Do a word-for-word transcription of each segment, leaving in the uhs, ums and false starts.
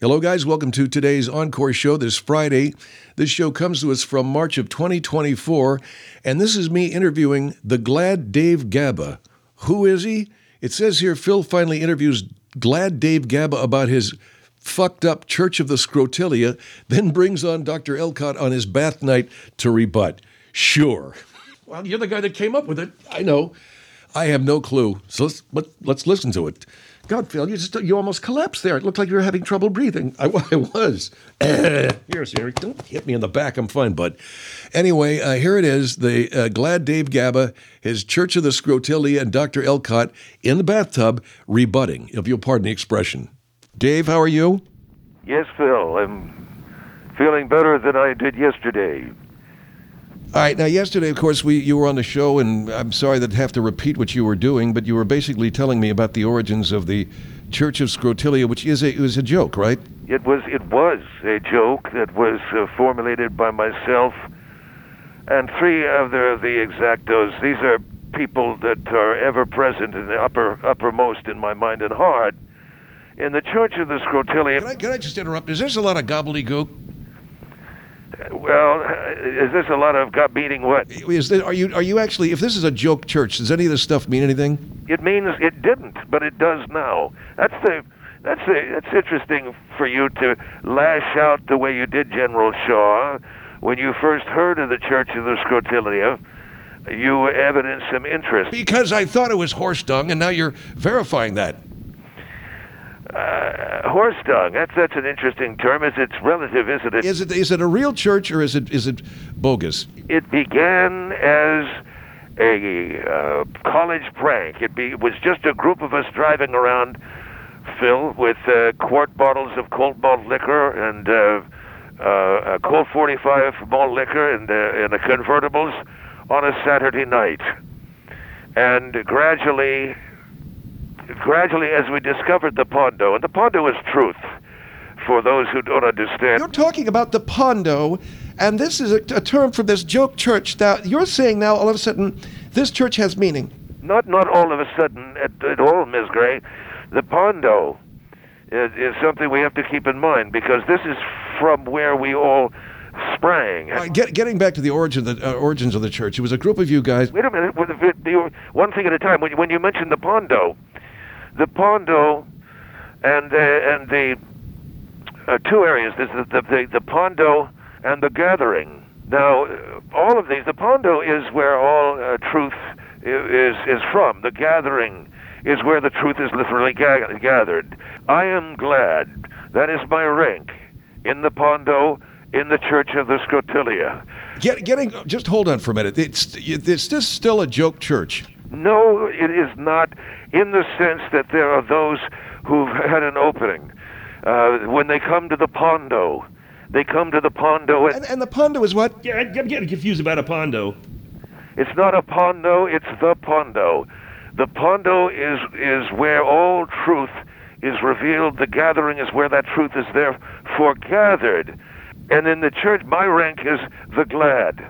Hello, guys. Welcome to today's Encore show this Friday. This show comes to us from March of twenty twenty-four, and this is me interviewing the Glad Dave Gaba. Who is he? It says here Phil finally interviews Glad Dave Gaba about his fucked up Church of the Scrotilia, then brings on Doctor Elcott on his bath night to rebut. Sure. Well, you're the guy that came up with it. I know. I have no clue. So let's, let, let's listen to it. God, Phil, you just you almost collapsed there. It looked like you were having trouble breathing. I, I was. Uh, here, Siri, don't hit me in the back. I'm fine, bud. Anyway, uh, here it is. The uh, Glad Dave Gaba, his Church of the Scrotilia, and Doctor Elcott in the bathtub rebutting, if you'll pardon the expression. Dave, how are you? Yes, Phil. I'm feeling better than I did yesterday. All right. Now, yesterday, of course, we you were on the show, and I'm sorry that I have to repeat what you were doing, but you were basically telling me about the origins of the Church of Scrotilia, which is a it was a joke, right? It was it was a joke that was uh, formulated by myself and three other of the exactos. These are people that are ever present in the upper uppermost in my mind and heart. In the Church of the Scrotilia. Can I, can I just interrupt? Is this a lot of gobbledygook? Well, is this a lot of gut meaning what? Is there, are you are you actually? If this is a joke church, does any of this stuff mean anything? It means it didn't, but it does now. That's the that's the that's interesting for you to lash out the way you did, General Shaw, when you first heard of the Church of the Scrotilia. You evidenced some interest because I thought it was horse dung, and now you're verifying that. Uh, horse dung. That's that's an interesting term. Is it's relative, isn't it? Is it is it a real church or is it is it bogus? It began as a uh, college prank. It, be, it was just a group of us driving around, Phil, with uh, quart bottles of cold malt liquor and uh, uh, Colt forty-five malt liquor and uh, in the convertibles on a Saturday night, and gradually. Gradually, as we discovered the Pondo, and the Pondo is truth, for those who don't understand. You're talking about the Pondo, and this is a, a term from this joke church. Now, you're saying now, all of a sudden, this church has meaning. Not not all of a sudden at, at all, Miz Gray. The Pondo is, is something we have to keep in mind, because this is from where we all sprang. Uh, get, getting back to the origin of the, uh, origins of the church, it was a group of you guys. Wait a minute, with the, the, one thing at a time. When, when you mentioned the Pondo, the Pondo and uh, and the uh, two areas, there's the, the, the, the Pondo and the Gathering. Now, uh, all of these, the Pondo is where all uh, truth is is from. The Gathering is where the truth is literally ga- gathered. I am glad, that is my rank, in the Pondo, in the Church of the Scrotilia. Get, getting, just hold on for a minute. It's, it's this still a joke church? No, it is not, in the sense that there are those who've had an opening. Uh, when they come to the Pondo, they come to the Pondo. And, and the Pondo is what? Yeah, I'm getting confused about a Pondo. It's not a Pondo, it's the Pondo. The Pondo is, is where all truth is revealed. The Gathering is where that truth is therefore gathered. And in the church, my rank is the Glad.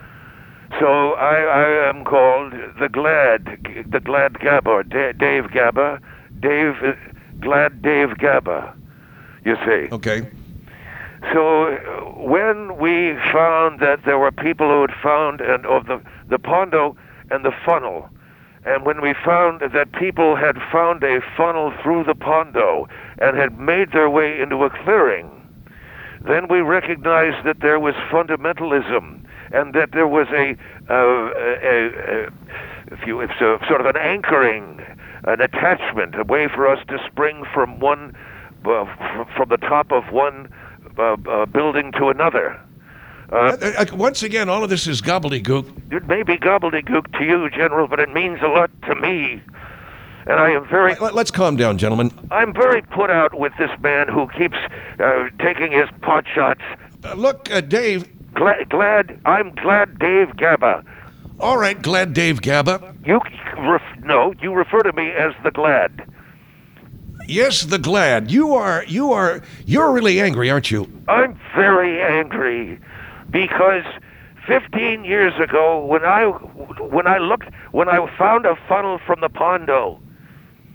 So I, I am called the Glad, the Glad Gaba, or D- Dave Gaba, Dave, uh, Glad Dave Gaba, you see. Okay. So uh, when we found that there were people who had found and of the, the Pondo and the funnel, and when we found that people had found a funnel through the Pondo and had made their way into a clearing, then we recognized that there was fundamentalism, and that there was a, uh, a, a, if you, it's a, sort of an anchoring, an attachment, a way for us to spring from one, uh, f- from the top of one uh, uh, building to another. Uh, uh, uh, once again, all of this is gobbledygook. It may be gobbledygook to you, General, but it means a lot to me. And I am very... Let, let's calm down, gentlemen. I'm very put out with this man who keeps uh, taking his pot shots. Uh, look, uh, Dave... Glad, glad, I'm glad Dave Gaba. All right, Glad Dave Gaba. You, ref, no, you refer to me as the Glad. Yes, the Glad. You are, you are, you're really angry, aren't you? I'm very angry because fifteen years ago, when I, when I looked, when I found a funnel from the Pondo,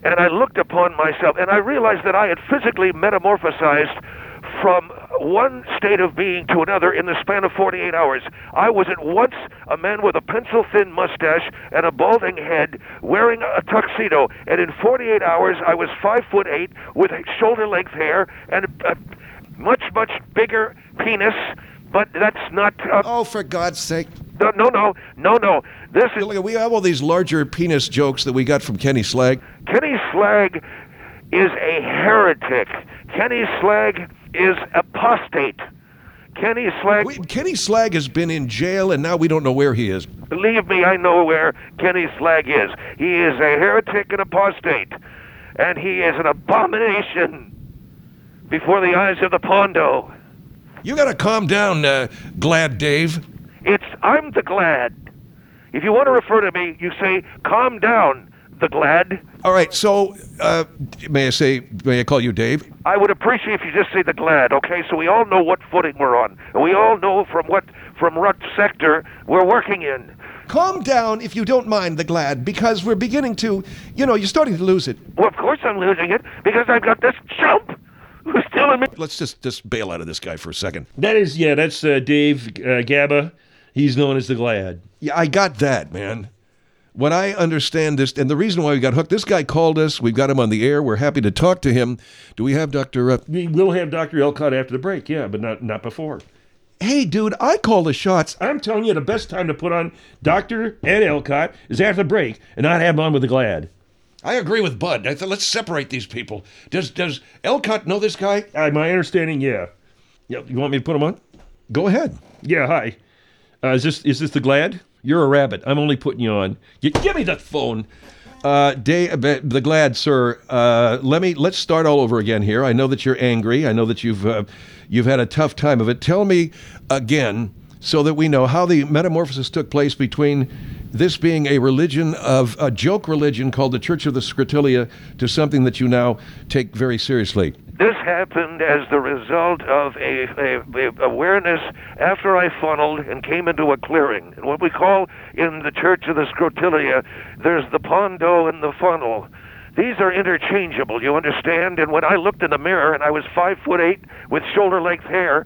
And I looked upon myself, and I realized that I had physically metamorphosized from one state of being to another in the span of forty-eight hours. I was at once a man with a pencil-thin mustache and a balding head, wearing a tuxedo, and in forty-eight hours I was five foot eight with shoulder-length hair and a much, much bigger penis. But that's not. Uh, Oh, for God's sake. no, no, no, no, no. This is Look, we have all these larger penis jokes that we got from Kenny Slag. Kenny Slag is a heretic. Kenny Slag is apostate. Kenny Slag. We, Kenny Slag has been in jail, and now we don't know where he is. Believe me, I know where Kenny Slag is. He is a heretic and apostate, and he is an abomination before the eyes of the Pondo. You got to calm down, uh, Glad Dave. It's I'm the Glad. If you want to refer to me, you say, calm down, the Glad. All right, so uh, may I say, may I call you Dave? I would appreciate if you just say the Glad, okay? So we all know what footing we're on. And we all know from what, from what sector we're working in. Calm down, if you don't mind, the Glad, because we're beginning to, you know, you're starting to lose it. Well, of course I'm losing it, because I've got this chump who's telling me. Let's just, just bail out of this guy for a second. That is, yeah, that's uh, Dave uh, Gabba. He's known as the Glad. Yeah, I got that, man. When I understand this, and the reason why we got hooked, this guy called us. We've got him on the air. We're happy to talk to him. Do we have Doctor Uh, We will have Doctor Elcott after the break, yeah, but not not before. Hey, dude, I call the shots. I'm telling you, the best time to put on Doctor Ed Elcott is after the break and not have him on with the Glad. I agree with Bud. I thought let's separate these people. Does does Elcott know this guy? Uh, my understanding, yeah. Yeah, you want me to put him on? Go ahead. Yeah, hi. Uh, is this is this the Glad? You're a rabbit. I'm only putting you on. You, give me that phone. Uh, Dave, the Glad, sir. Uh, let me let's start all over again here. I know that you're angry. I know that you've uh, you've had a tough time of it. Tell me again, so that we know how the metamorphosis took place between this being a religion of a joke religion called the Church of the Scritilia to something that you now take very seriously. This happened as the result of a, a, a awareness after I funneled and came into a clearing. And what we call in the Church of the Scritilia, there's the Pondo and the funnel. These are interchangeable, you understand? And when I looked in the mirror and I was five foot eight with shoulder-length hair.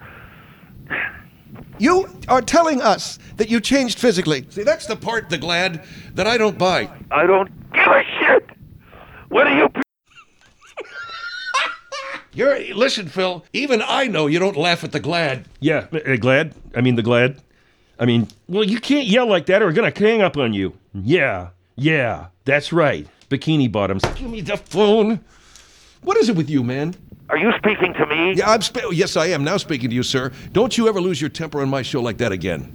You are telling us that you changed physically. See, that's the part, the Glad, that I don't buy. I don't give a shit. What are you? You're listen, Phil. Even I know you don't laugh at the Glad. Yeah, uh, Glad? I mean, the Glad? I mean, well, you can't yell like that or we're going to hang up on you. Yeah, yeah, that's right. Bikini bottoms. Give me the phone. What is it with you, man? Are you speaking to me? Yeah, I'm. Sp- yes, I am now speaking to you, sir. Don't you ever lose your temper on my show like that again.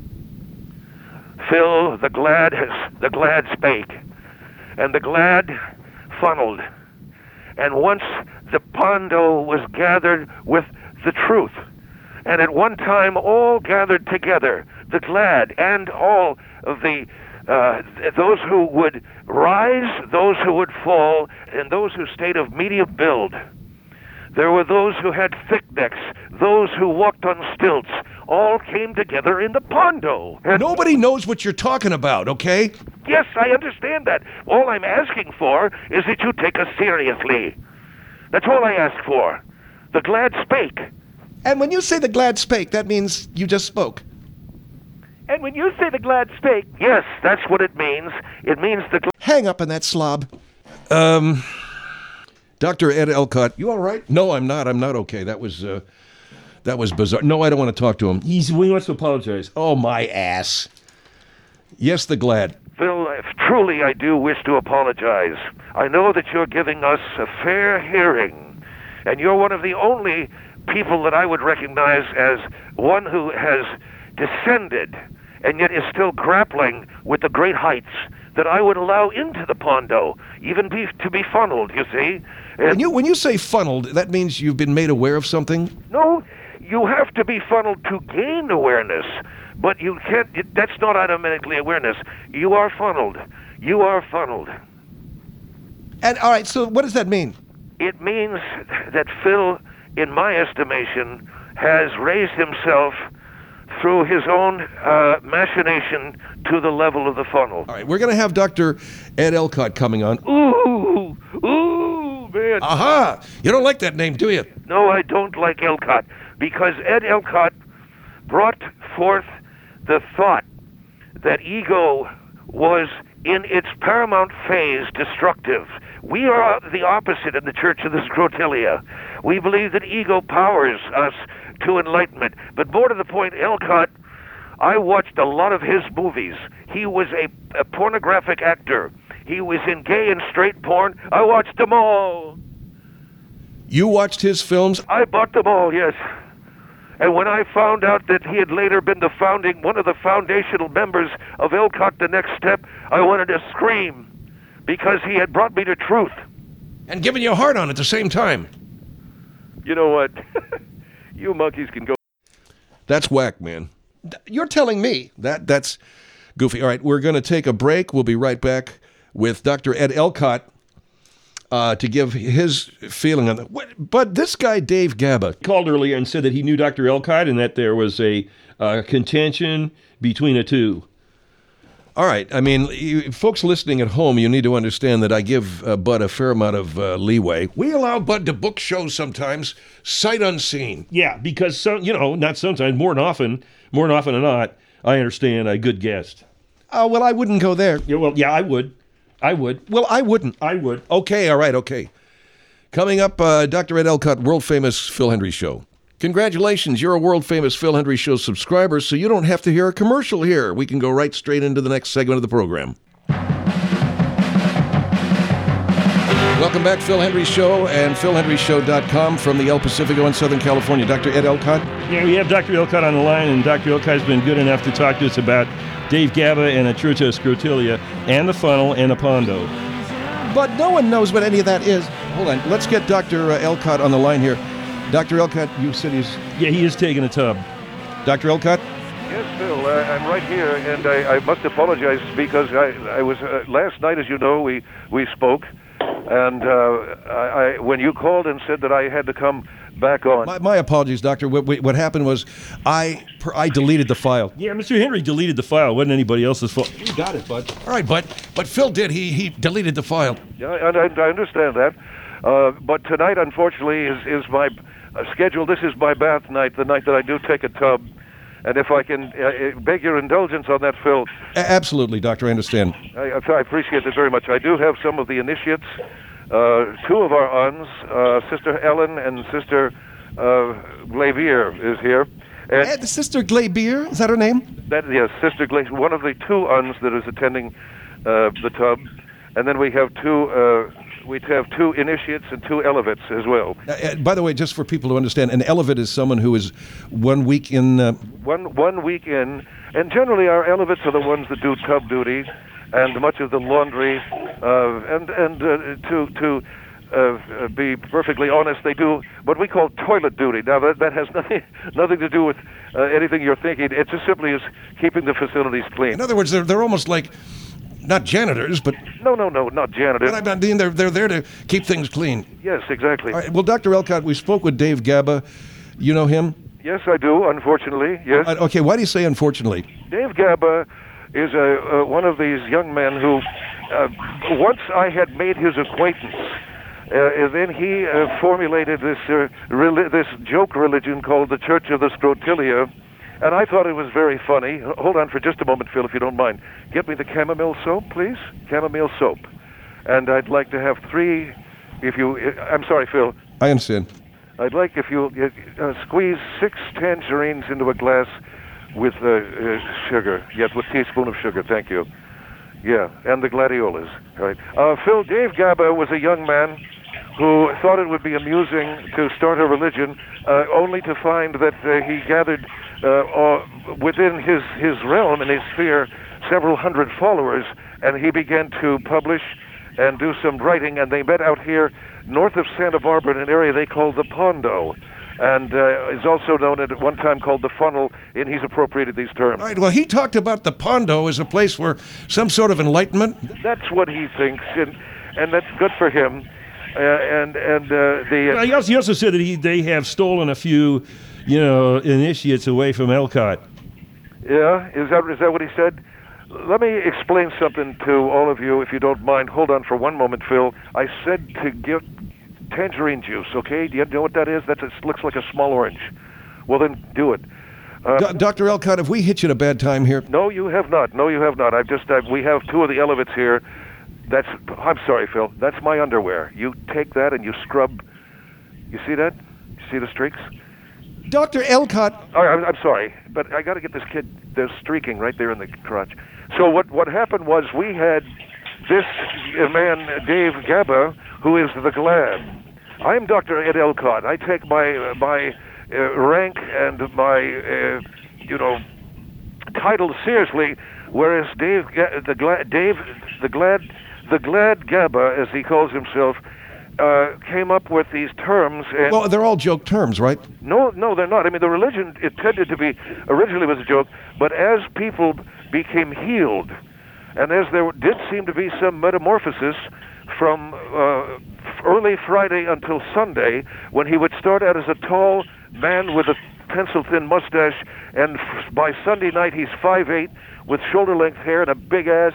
Phil, the Glad has the Glad spake, and the Glad funneled, and once the Pondo was gathered with the truth, and at one time all gathered together, the Glad and all of the uh, those who would rise, those who would fall, and those who stayed of medium build. There were those who had thick necks, those who walked on stilts, all came together in the Pondo. And Nobody knows what you're talking about, okay? yes, I understand that. All I'm asking for is that you take us seriously. That's all I ask for. The Glad spake. And when you say the Glad spake, that means you just spoke. And when you say the Glad spake, yes, that's what it means. It means the Glad. Hang up on that slob. Um, Doctor Ed Elcott, you all right? No, I'm not. I'm not okay. That was, uh, that was bizarre. No, I don't want to talk to him. He's, he wants to apologize. Oh, my ass. Yes, the Glad. Phil, if truly I do wish to apologize. I know that you're giving us a fair hearing, and you're one of the only people that I would recognize as one who has descended and yet is still grappling with the great heights that I would allow into the Pondo, even be, to be funneled, you see. And When you when you say funneled, that means you've been made aware of something? no, you have to be funneled to gain awareness, but you can't, it, that's not automatically awareness. You are funneled. You are funneled. And all right, so what does that mean? It means that Phil, in my estimation, has raised himself through his own uh, machination to the level of the funnel. All right, we're going to have Doctor Ed Elcott coming on. Ooh, ooh. in. Aha! You don't like that name, do you? No, I don't like Elcott, because Ed Elcott brought forth the thought that ego was in its paramount phase destructive. We are the opposite in the Church of the Scrotelia. We believe that ego powers us to enlightenment. But more to the point, Elcott, I watched a lot of his movies. He was a, a pornographic actor. He was in gay and straight porn. I watched them all. You watched his films? I bought them all, yes. And when I found out that he had later been the founding, one of the foundational members of Elcott The Next Step, I wanted to scream, because he had brought me to truth. And given you a hard on at the same time. You know what? You monkeys can go. That's whack, man. You're telling me. That That's goofy. All right, we're going to take a break. We'll be right back with Doctor Ed Elcott uh, to give his feeling on it. But this guy, Dave Gaba, Called earlier and said that he knew Doctor Elcott and that there was a uh, contention between the two. all right. I mean, you, folks listening at home, you need to understand that I give uh, Bud a fair amount of uh, leeway. We allow Bud to book shows sometimes, sight unseen. Yeah, because, some, you know, not sometimes, more than often, more than often than not, I understand a good guest. Oh, well, I wouldn't go there. Yeah, well, yeah, I would. I would. Well, I wouldn't. I would. Okay, all right, okay. Coming up, uh, Doctor Ed Elcott, world-famous Phil Hendry Show. Congratulations, you're a world-famous Phil Hendry Show subscriber, so you don't have to hear a commercial here. We can go right straight into the next segment of the program. Welcome back, Phil Hendry Show and phil hendry show dot com from the El Pacifico in Southern California. Doctor Ed Elcott? Yeah, we have Doctor Elcott on the line, and Doctor Elcott's been good enough to talk to us about Dave Gaba and the Church of Scrotelia and the funnel and the Pondo. But no one knows what any of that is. Hold on, let's get Doctor Elcott on the line here. Doctor Elcott, you said he's... Yeah, he is taking a tub. Doctor Elcott? Yes, Phil, uh, I'm right here, and I, I must apologize because I, I was uh, last night, as you know, we we spoke, and uh, I, I when you called and said that I had to come back on. My, my apologies, Doctor. What, what happened was I per, I deleted the file. Yeah, Mister Henry deleted the file. It wasn't anybody else's fault. You got it, bud. All right, bud. But Phil did. He he deleted the file. Yeah, and I, I understand that. Uh, but tonight, unfortunately, is is my uh, schedule. This is my bath night, the night that I do take a tub. And if I can uh, beg your indulgence on that, Phil. A- absolutely, Doctor. I understand. I, I appreciate it very much. I do have some of the initiates. Uh, two of our aunts, uh, Sister Ellen and Sister uh, Glavier is here. And Uh, Sister Glabier, is that her name? that, yes, Sister Glavier, one of the two aunts that is attending uh, the tub. And then we have two... Uh, We have two initiates and two elevates as well. Uh, uh, by the way, just for people to understand, an elevate is someone who is one week in... Uh, One one week in, and generally our elevates are the ones that do tub duty and much of the laundry. Uh, and and uh, to to uh, be perfectly honest, they do what we call toilet duty. Now that that has nothing nothing to do with uh, anything you're thinking. It just simply is keeping the facilities clean. in other words, they're they're almost like... Not janitors, but... No, no, no, not janitors. But I mean, they're, they're there to keep things clean. Yes, exactly. All right, well, Doctor Elcott, we spoke with Dave Gaba. You know him? Yes, I do, unfortunately, yes. Uh, okay, why do you say unfortunately? Dave Gaba is a, uh, one of these young men who, uh, once I had made his acquaintance, uh, then he uh, formulated this, uh, reli- this joke religion called the Church of the Scrotelia. And I thought it was very funny. Hold on for just a moment, Phil, if you don't mind. Get me the chamomile soap, please. Chamomile soap. And I'd like to have three, if you... I'm sorry, Phil. I understand. I'd like if you uh, squeeze six tangerines into a glass with uh, uh, sugar. Yes, with a teaspoon of sugar, thank you. Yeah, and the gladiolas. All right. Uh, Phil, Dave Gaba was a young man who thought it would be amusing to start a religion, uh, only to find that uh, he gathered uh, uh, within his, his realm and his sphere several hundred followers, and he began to publish and do some writing, and they met out here north of Santa Barbara in an area they called the Pondo, and uh, is also known at one time called the Funnel, and he's appropriated these terms. All right, well, he talked about the Pondo as a place where some sort of enlightenment... That's what he thinks, and, and that's good for him. Uh, and and uh, the... Well, he, also, he also said that he, they have stolen a few, you know, initiates away from Elcott. Yeah, is that is that what he said? Let me explain something to all of you, if you don't mind. Hold on for one moment, Phil. I said to give tangerine juice, okay? Do you know what that is? That looks like a small orange. Well, then do it. Uh, Do- Doctor Elcott, have we hit you at a bad time here? no, you have not. No, you have not. I've just, I've, we have two of the elevates here. That's, I'm sorry, Phil. That's my underwear. You take that and you scrub. You see that? You see the streaks? Doctor Elcott, Oh, I'm, I'm sorry, but I got to get this kid. There's streaking right there in the crotch. So what what happened was we had this uh, man, Dave Gaba, who is the Glad. I'm Doctor Ed Elcott. I take my uh, my uh, rank and my uh, you know title seriously, whereas Dave Ga- the Glad Dave the Glad the Glad Gaba, as he calls himself, uh, came up with these terms. And well, they're all joke terms, right? no, no, they're not. I mean, the religion, it tended to be, originally was a joke, but as people became healed, and as there did seem to be some metamorphosis from uh, early Friday until Sunday, when he would start out as a tall man with a pencil-thin mustache, and f- by Sunday night he's five eight with shoulder-length hair and a big ass.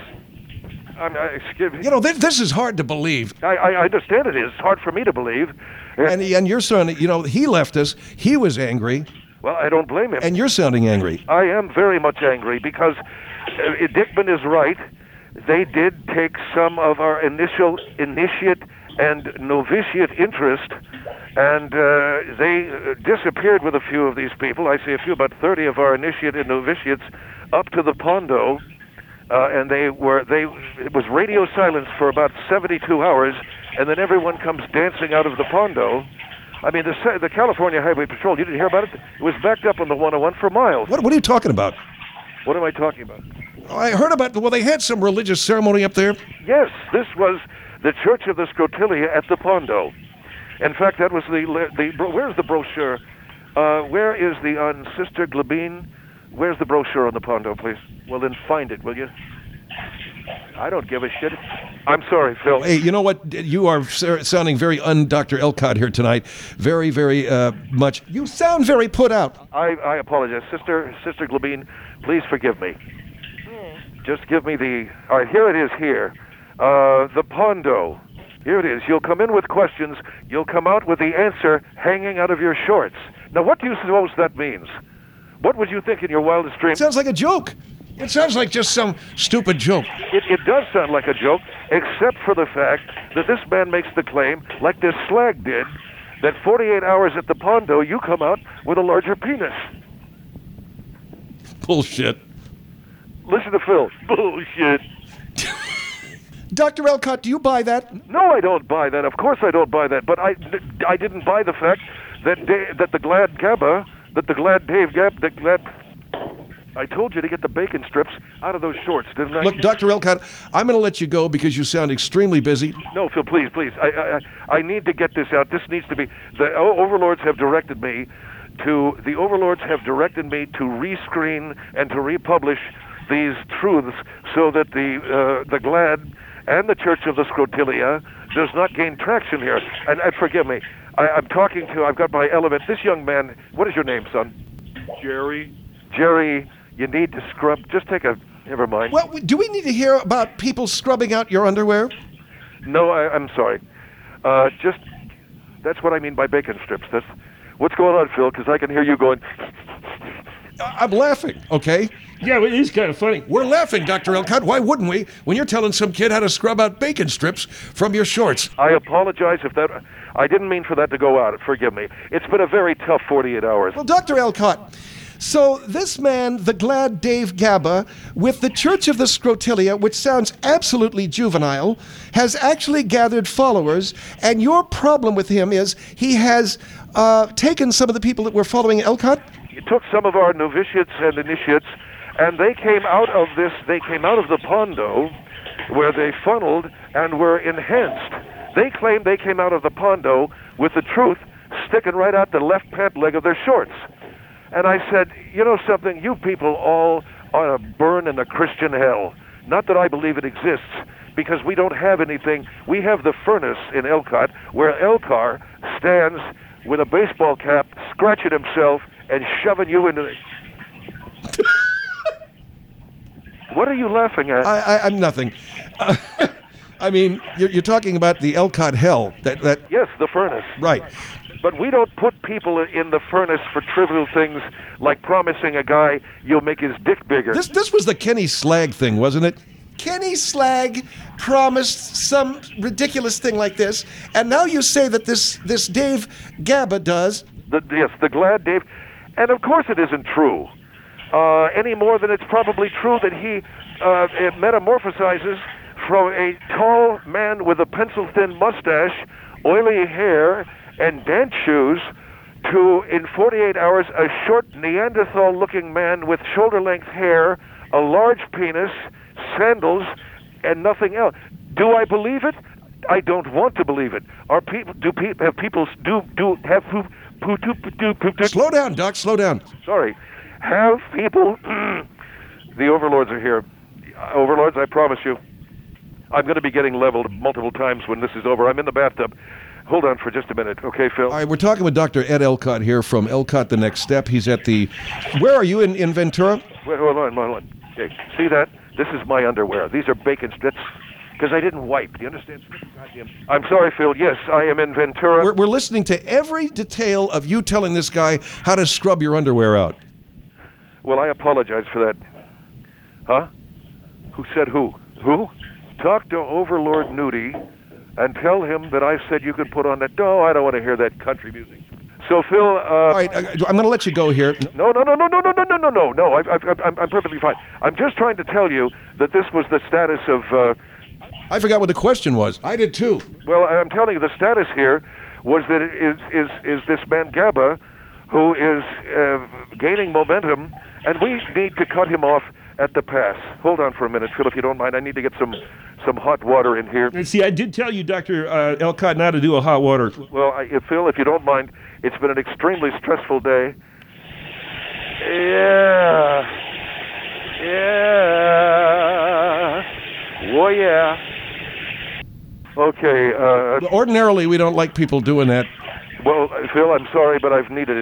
I mean, I, excuse me. You know, this, this is hard to believe. I, I understand it is. It's hard for me to believe. And, and your son, you know, he left us. He was angry, Well, I don't blame him. and you're sounding angry. I am very much angry because uh, Dickman is right. They did take some of our initial initiate and novitiate interest, and uh, they uh, disappeared with a few of these people. I say a few, about thirty of our initiate and novitiates up to the Pondo, uh, and they were they. It was radio silence for about seventy-two hours, and then everyone comes dancing out of the Pondo. I mean, the the California Highway Patrol. You didn't hear about it? It was backed up on the one oh one for miles. What, what are you talking about? What am I talking about? I heard about, well, they had some religious ceremony up there. Yes, this was the Church of the Scrotilia at the Pondo. In fact, that was the the. Where's the brochure? Uh, where is the on Sister Glabine? Where's the brochure on the Pondo, please? Well, then find it, will you? I don't give a shit. I'm sorry, Phil. Hey, you know what? You are ser- sounding very un-Doctor Elcott here tonight. Very, very uh, much. You sound very put out. I, I apologize, Sister Sister Glabine. Please forgive me. Just give me the. All right, here it is. Here, uh, the Pondo. Here it is. You'll come in with questions. You'll come out with the answer hanging out of your shorts. Now, what do you suppose that means? What would you think in your wildest dreams? It sounds like a joke. It sounds like just some stupid joke. It, it does sound like a joke, except for the fact that this man makes the claim, like this slag did, that forty-eight hours at the Pondo, you come out with a larger penis. Bullshit. Listen to Phil. Bullshit. Doctor Elcott, do you buy that? No, I don't buy that. Of course I don't buy that. But I, I didn't buy the fact that Da- that the Glad Gaba, that the Glad Dave Gab, the Glad... I told you to get the bacon strips out of those shorts, didn't I? Look, Doctor Elcott, I'm going to let you go because you sound extremely busy. No, Phil, please, please. I, I, I need to get this out. This needs to be... The o- overlords have directed me to... The overlords have directed me to rescreen and to republish these truths so that the uh, the Glad and the Church of the Scrotilia does not gain traction here. And, and forgive me, I, I'm talking to... I've got my element. This young man... What is your name, son? Jerry. Jerry, you need to scrub... Just take a... Never mind. Well, do we need to hear about people scrubbing out your underwear? No, I, I'm sorry. Uh, just, that's what I mean by bacon strips. That's what's going on, Phil, because I can hear you going... I- I'm laughing, okay? Yeah, it is kind of funny. We're laughing, Doctor Elcott. Why wouldn't we when you're telling some kid how to scrub out bacon strips from your shorts? I apologize if that... I didn't mean for that to go out. Forgive me. It's been a very tough forty-eight hours. Well, Doctor Elcott, so this man, the Glad Dave Gaba, with the Church of the Scrotilia, which sounds absolutely juvenile, has actually gathered followers, and your problem with him is he has uh, taken some of the people that were following Elcott? It took some of our novitiates and initiates, and they came out of this... They came out of the Pondo, where they funneled and were enhanced. They claimed they came out of the Pondo with the truth sticking right out the left pant leg of their shorts. And I said, you know something, you people all ought to burn in the Christian hell. Not that I believe it exists, because we don't have anything. We have the furnace in Elcott, where Elcar stands with a baseball cap, scratching himself, and shoving you into the... What are you laughing at? I, I, I'm nothing. Uh, I mean, you're, you're talking about the Elcott hell. That that Yes, the furnace. right. But we don't put people in the furnace for trivial things like promising a guy you'll make his dick bigger. This this was the Kenny Slag thing, wasn't it? Kenny Slag promised some ridiculous thing like this, and now you say that this this Dave Gaba does. The, yes, the Glad Dave. And of course it isn't true. Uh, any more than it's probably true that he uh, it metamorphosizes from a tall man with a pencil-thin mustache, oily hair, and dance shoes to, in forty-eight hours, a short Neanderthal-looking man with shoulder-length hair, a large penis, sandals, and nothing else. Do I believe it? I don't want to believe it. Are people? Do people have people? Do do have who? Poo, do, do, do, do, Slow down, Doc. Slow down. Sorry. Have people? The overlords are here. Overlords, I promise you. I'm going to be getting leveled multiple times when this is over. I'm in the bathtub. Hold on for just a minute, okay, Phil? All right, we're talking with Doctor Ed Elcott here from Elcott The Next Step. He's at the... Where are you, in, in Ventura? Wait, hold on, hold on. Okay, see that? This is my underwear. These are bacon strips because I didn't wipe. Do you understand? Goddamn. I'm sorry, Phil. Yes, I am in Ventura. We're, we're listening to every detail of you telling this guy how to scrub your underwear out. Well, I apologize for that. Huh? Who said who? Who? Talk to Overlord Nudie and tell him that I said you could put on that. No, I don't want to hear that country music. So, Phil, uh... All right, I, I'm going to let you go here. No, no, no, no, no, no, no, no, no, no, no. I, I, I'm, I'm perfectly fine. I'm just trying to tell you that this was the status of... Uh, I forgot what the question was. I did too. well, I'm telling you, the status here was that it is, is, is this man Gaba who is uh, gaining momentum, and we need to cut him off at the pass. Hold on for a minute, Phil, if you don't mind. I need to get some, some hot water in here. See, I did tell you, Doctor Uh, Elcott, not to do a hot water. Well, I, if, Phil, if you don't mind, it's been an extremely stressful day. Yeah. Yeah. Oh, yeah. Okay. Uh, Ordinarily, we don't like people doing that. well, Phil, I'm sorry, but I've needed it.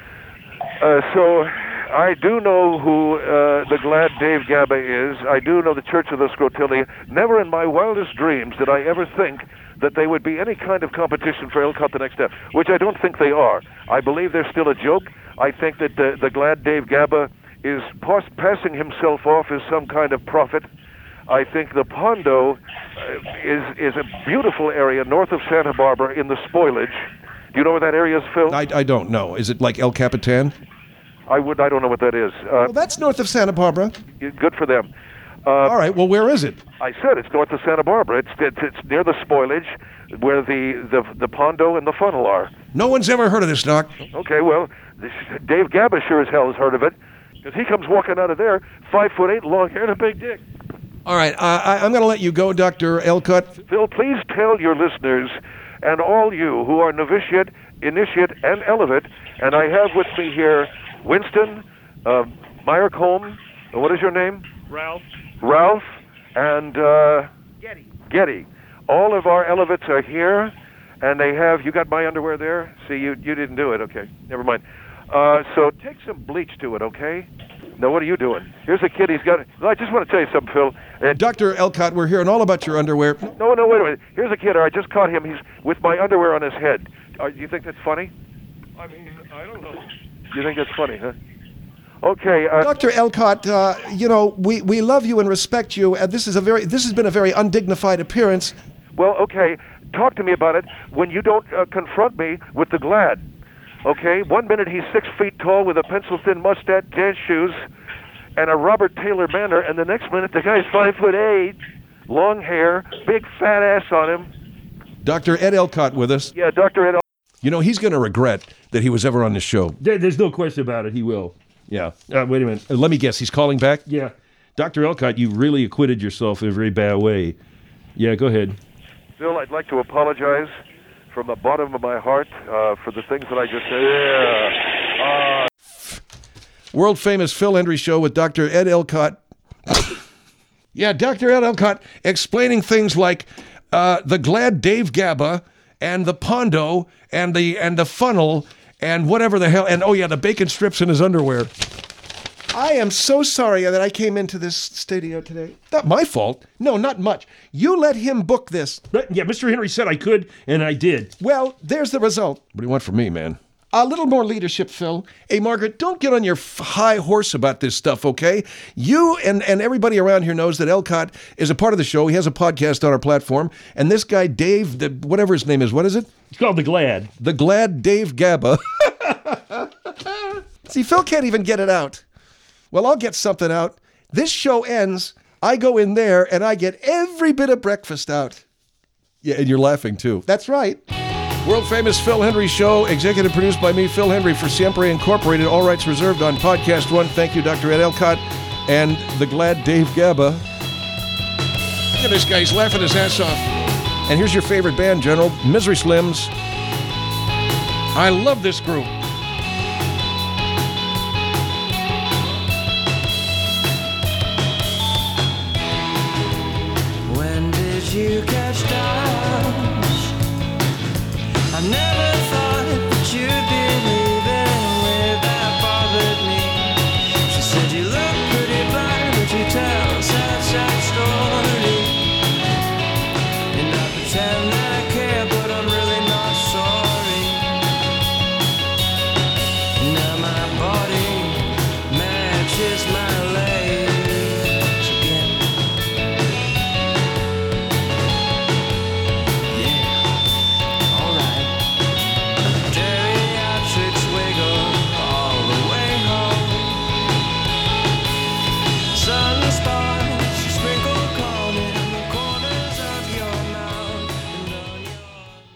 Uh, so... I do know who uh, the Glad Dave Gaba is. I do know the Church of the Scrotilia. Never in my wildest dreams did I ever think that they would be any kind of competition for Elcott The Next Step, which I don't think they are. I believe they're still a joke. I think that the, the Glad Dave Gaba is pos- passing himself off as some kind of prophet. I think the Pondo uh, is, is a beautiful area north of Santa Barbara in the spoilage. Do you know where that area is, Phil? I, I don't know. Is it like El Capitan? I would. I don't know what that is. Uh, Well, that's north of Santa Barbara. good for them. Uh, All right, well, where is it? I said it's north of Santa Barbara. It's it's, it's near the spoilage, where the, the the Pondo and the funnel are. No one's ever heard of this, Doc. Okay, well, this, Dave Gaba sure as hell has heard of it, because he comes walking out of there, five foot eight, long hair, and a big dick. All right, uh, I, I'm going to let you go, Doctor Elcott. Phil, please tell your listeners and all you who are novitiate, initiate, and elevate, and I have with me here Winston, uh, Meyercomb, uh, what is your name? Ralph. Ralph, and uh, Getty. Getty. All of our elevates are here, and they have, you got my underwear there? See, you you didn't do it, okay, never mind. Uh, so take some bleach to it, okay? Now, what are you doing? Here's a kid, he's got, I just want to tell you something, Phil. And Doctor Elcott, we're hearing all about your underwear. no, no, wait a minute. Here's a kid, I just caught him, he's with my underwear on his head. Uh, you think that's funny? I mean, I don't know. You think that's funny, huh? Okay. Uh, Doctor Elcott, uh, you know, we, we love you and respect you, and this is a very this has been a very undignified appearance. well, okay. Talk to me about it when you don't uh, confront me with the Glad. Okay. One minute he's six feet tall with a pencil-thin mustache, dance shoes, and a Robert Taylor manner, and the next minute the guy's five foot eight, long hair, big fat ass on him. Doctor Ed Elcott with us. Yeah, Doctor Ed. You know, he's going to regret that he was ever on this show. There, there's no question about it. He will. Yeah. Uh, wait a minute. Uh, let me guess, he's calling back? Yeah. Doctor Elcott, you really acquitted yourself in a very bad way. Yeah, go ahead. Phil, I'd like to apologize from the bottom of my heart uh, for the things that I just said. Yeah. Uh, World famous Phil Hendrie show with Doctor Ed Elcott. Yeah, Doctor Ed Elcott explaining things like uh, the Glad Dave Gaba and the Pondo and the and the funnel and whatever the hell, and oh yeah, the bacon strips in his underwear. I am so sorry that I came into this studio today. Not my fault. No, not much. You let him book this. But, yeah, Mister Henry said I could, and I did. Well, there's the result. What do you want from me, man? A little more leadership, Phil. Hey, Margaret, don't get on your f- high horse about this stuff, okay? You and, and everybody around here knows that Elcott is a part of the show. He has a podcast on our platform. And this guy, Dave, the, whatever his name is, what is it? It's called The Glad. The Glad Dave Gabba. See, Phil can't even get it out. Well, I'll get something out. This show ends. I go in there, and I get every bit of breakfast out. Yeah, and you're laughing, too. That's right. World-famous Phil Hendry Show, executive produced by me, Phil Hendry, for Siempre Incorporated. All rights reserved on Podcast One. Thank you, Doctor Ed Elcott and the Glad Dave Gabba. Look at this guy. He's laughing his ass off. And here's your favorite band, General, Misery Slims. I love this group.